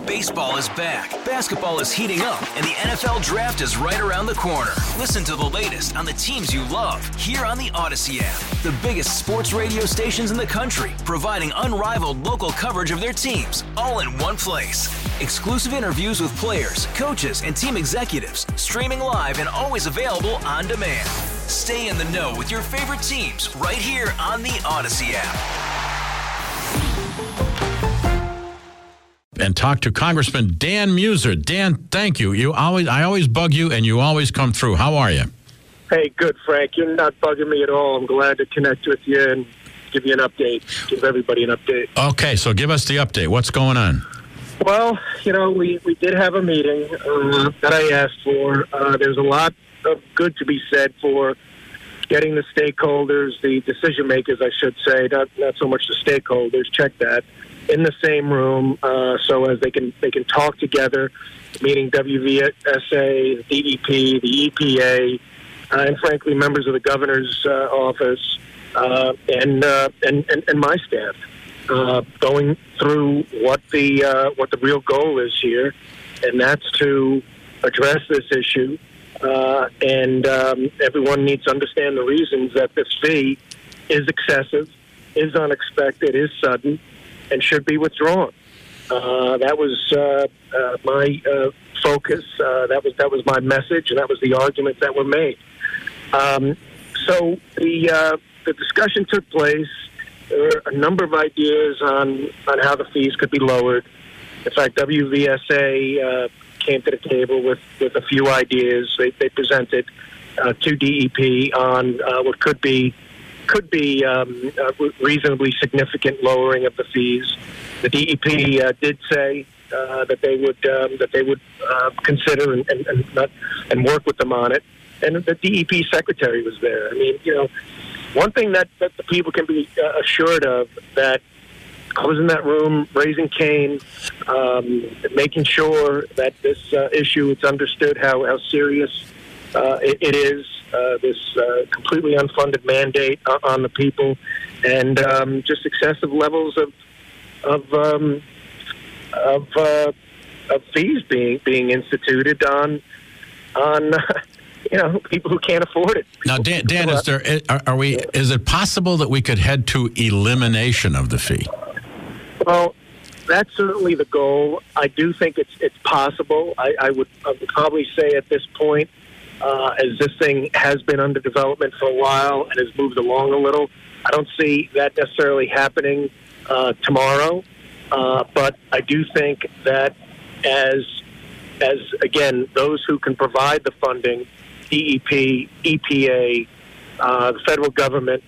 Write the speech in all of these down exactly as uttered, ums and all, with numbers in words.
Baseball is back, basketball is heating up, and the N F L Draft is right around the corner. Listen to the latest on the teams you love here on the Odyssey app. The biggest sports radio stations in the country, providing unrivaled local coverage of their teams, all in one place. Exclusive interviews with players, coaches, and team executives, streaming live and always available on demand. Stay in the know with your favorite teams right here on the Odyssey app. And talk to Congressman Dan Muser. Dan, thank you. You always, I always bug you, and you always come through. How are you? Hey, good, Frank. You're not bugging me at all. I'm glad to connect with you and give you an update, give everybody an update. Okay, so give us the update. What's going on? Well, you know, we, we did have a meeting uh, that I asked for. Uh, there's a lot of good to be said for getting the stakeholders, the decision makers, I should say, not not so much the stakeholders, check that, in the same room uh, so as they can they can talk together, meaning W V S A, the D E P, the E P A, uh, and frankly, members of the governor's uh, office uh, and, uh, and and and my staff, uh, going through what the uh, what the real goal is here, and that's to address this issue. Uh, and um, everyone needs to understand the reasons that this fee is excessive, is unexpected, is sudden, and should be withdrawn. Uh, that was uh, uh, my uh, focus. Uh, that was that was my message, and that was the arguments that were made. Um, so the uh, the discussion took place. There were a number of ideas on on how the fees could be lowered. In fact, W V S A uh, came to the table with, with a few ideas. They, they presented uh, to D E P on uh, what could be could be um, a reasonably significant lowering of the fees. The D E P uh, did say uh, that they would um, that they would uh, consider and and, and, not, and work with them on it. And the D E P secretary was there. I mean, you know, one thing that, that the people can be uh, assured of, that I was in that room raising Cain, um, making sure that this uh, issue, it's understood how, how serious uh, it, it is, uh, this uh, completely unfunded mandate on the people, and um, just excessive levels of of um, of, uh, of fees being being instituted on on you know people who can't afford it. Now, Dan, Dan is there are, are we? Is it possible that we could head to elimination of the fee? Well, that's certainly the goal. I do think it's it's possible. I, I, would, I would probably say at this point, uh, as this thing has been under development for a while and has moved along a little, I don't see that necessarily happening uh, tomorrow. Uh, but I do think that as, as again, those who can provide the funding, D E P, E P A, uh, the federal government,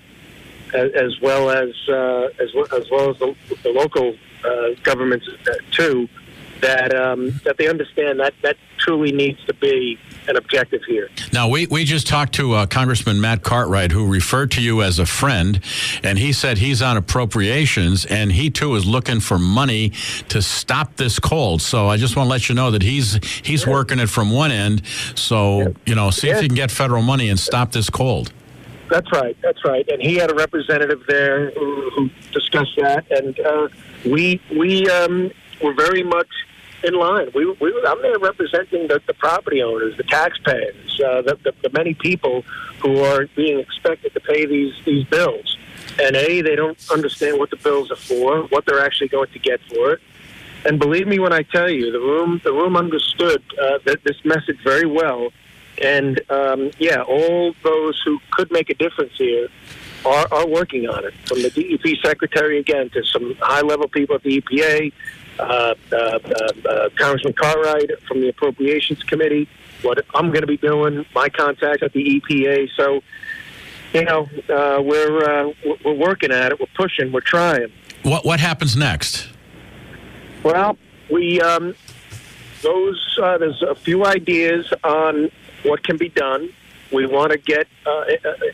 as well as uh, as, well, as well as the, the local uh, governments uh, too, that um, that they understand that that truly needs to be an objective here. Now, we, we just talked to uh, Congressman Matt Cartwright, who referred to you as a friend, and he said he's on appropriations, and he too is looking for money to stop this cold. So I just want to let you know that he's he's yeah. working it from one end. So yeah. you know, see yeah. if you can get federal money and stop this cold. That's right. That's right. And he had a representative there who, who discussed that, and uh, we we um, were very much in line. We, we I'm there representing the, the property owners, the taxpayers, uh, the, the, the many people who are being expected to pay these these bills. And A, they don't understand what the bills are for, what they're actually going to get for it. And believe me when I tell you, the room the room understood uh, that this message very well. And, um, yeah, all those who could make a difference here are, are working on it, from the D E P secretary, again, to some high-level people at the E P A, uh, uh, uh, uh, Congressman Cartwright from the Appropriations Committee, what I'm going to be doing, my contacts at the E P A. So, you know, uh, we're, uh, we're working at it. We're pushing. We're trying. What, what happens next? Well, we um, those uh, there's a few ideas on what can be done. We want to get uh,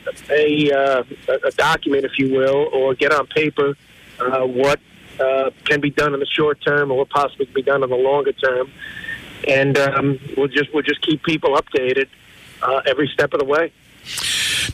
a, a, a document, if you will, or get on paper uh, what uh, can be done in the short term or what possibly can be done in the longer term. And um, we'll just we'll just keep people updated uh, every step of the way.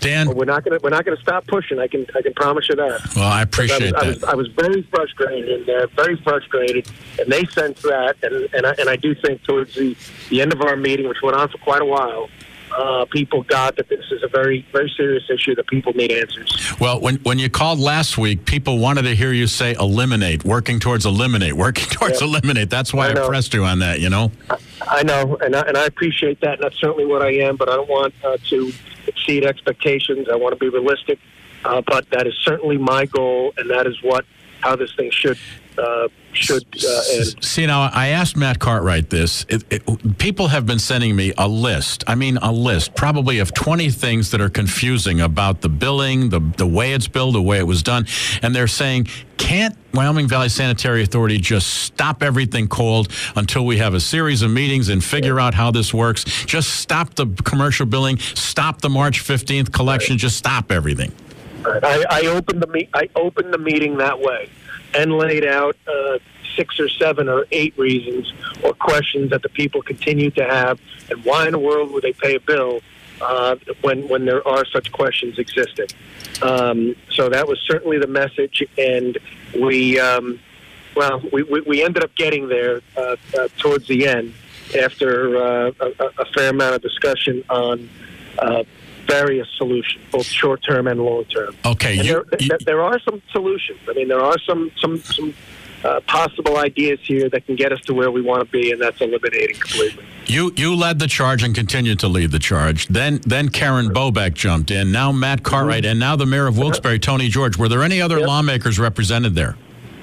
Dan, But we're not going to we're not going to stop pushing. I can I can promise you that. Well, I appreciate I was, that. I was, I was very frustrated in there, very frustrated, and they sensed that. And and I, and I do think towards the, the end of our meeting, which went on for quite a while, uh, people got that this is a very very serious issue that people need answers. Well, when when you called last week, people wanted to hear you say eliminate, working towards eliminate, working towards Yeah. eliminate. That's why I, I pressed you on that, you know? I, I know, and I, and I appreciate that, and that's certainly what I am, but I don't want uh, to exceed expectations. I want to be realistic, uh, but that is certainly my goal, and that is what how this thing should uh, should uh, end. See, now, I asked Matt Cartwright this. It, it, people have been sending me a list. I mean, a list, probably of twenty things that are confusing about the billing, the, the way it's billed, the way it was done. And they're saying, can't Wyoming Valley Sanitary Authority just stop everything cold until we have a series of meetings and figure out how this works? Just stop the commercial billing, stop the March fifteenth collection, just stop everything. I, I opened the me- I opened the meeting that way and laid out uh, six or seven or eight reasons or questions that the people continue to have, and why in the world would they pay a bill uh, when when there are such questions existing. Um, so that was certainly the message, and we um, well we, we, we ended up getting there uh, uh, towards the end after uh, a, a fair amount of discussion on Uh, various solutions, both short-term and long-term. Okay, and you, there, you, there, there are some solutions. I mean, there are some some some uh, possible ideas here that can get us to where we want to be, and that's eliminating completely. you you led the charge and continued to lead the charge. Then then Karen Bobeck jumped in. Now Matt Cartwright, mm-hmm. and now the mayor of Wilkes-Barre, Tony George. Were there any other yep. lawmakers represented there?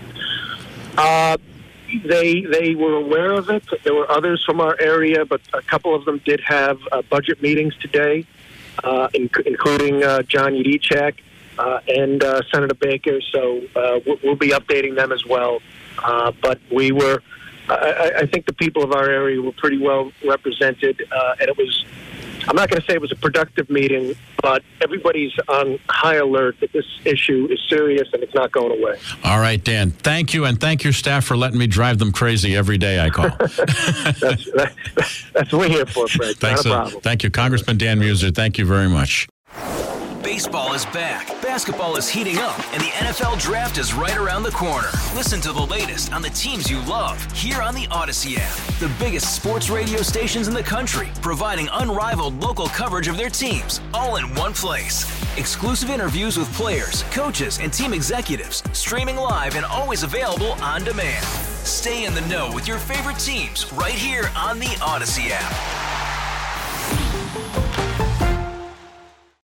Uh, they they were aware of it. There were others from our area, but a couple of them did have uh, budget meetings today. Uh, in, including uh, John Yudichak uh, and uh, Senator Baker, so uh, we'll, we'll be updating them as well. Uh, but we were, I, I think the people of our area were pretty well represented, uh, and it was, I'm not going to say it was a productive meeting, but everybody's on high alert that this issue is serious and it's not going away. All right, Dan, thank you, and thank your staff for letting me drive them crazy every day I call. that's, that, that's what we're here for, Fred. Thanks, not a problem. Uh, thank you, Congressman Dan Muser. Thank you very much. Baseball is back, basketball is heating up, and the N F L Draft is right around the corner. Listen to the latest on the teams you love here on the Odyssey app. The biggest sports radio stations in the country, providing unrivaled local coverage of their teams, all in one place. Exclusive interviews with players, coaches, and team executives, streaming live and always available on demand. Stay in the know with your favorite teams right here on the Odyssey app.